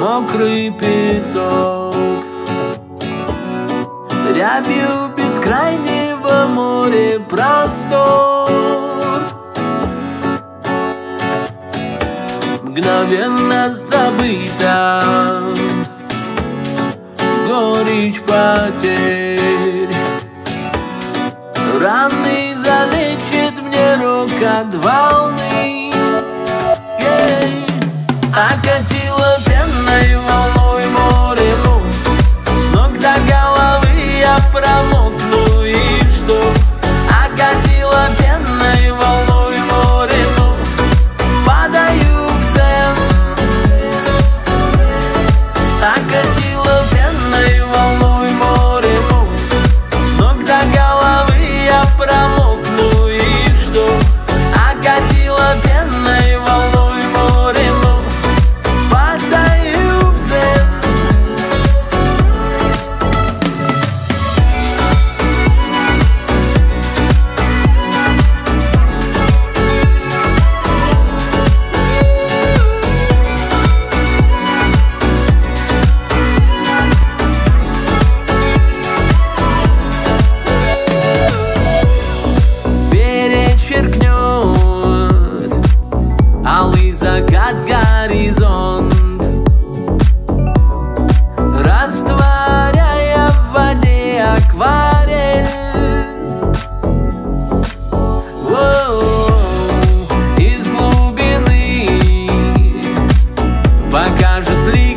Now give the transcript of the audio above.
мокрый песок. Рябью бескрайнего моря простор мгновенно забыта горечь потерь. Раны залечит мне рокот волны. Окатила пенной волной море, с ног до головы я промокну, и что? Окатила пенной волной море, падаю в цен. Окатила пенной волной море, с ног до головы я промокну, и что? Окатила пенной волной море, падаю в цен. Перечеркнет алый закат горизонт, растворяя в воде акварель. Из глубины покажет ли